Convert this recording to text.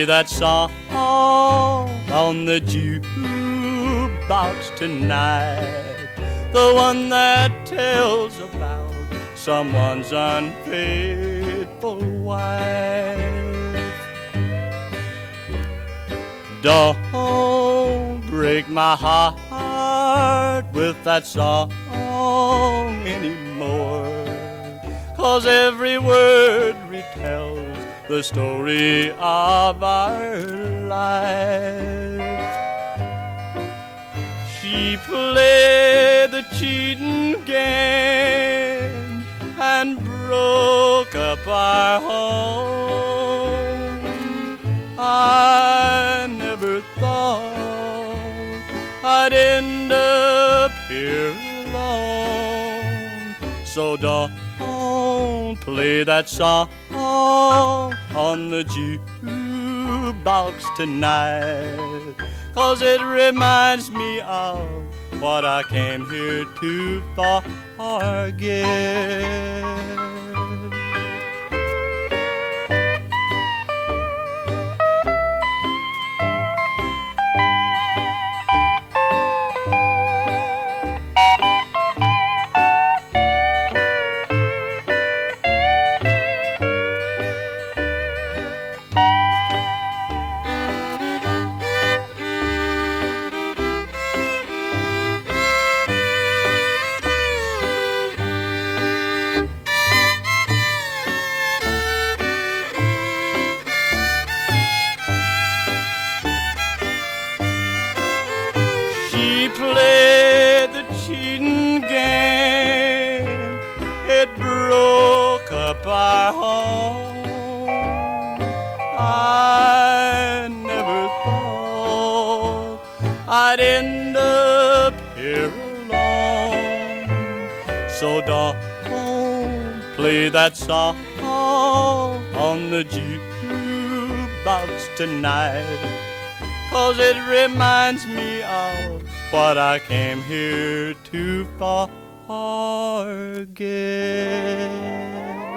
play that song on the jukebox tonight, the one that tells about someone's unfaithful wife. Don't break my heart with that song anymore, 'cause every word retells the story of our life. She played the cheating game and broke up our home. I never thought I'd end up here alone. So don't play that song on the jukebox tonight, 'cause it reminds me of what I came here to forget. She played the cheating game, it broke up our home. I never thought I'd end up here alone. So don't play that song on the jukebox tonight, 'cause it reminds me of what I came here to forget.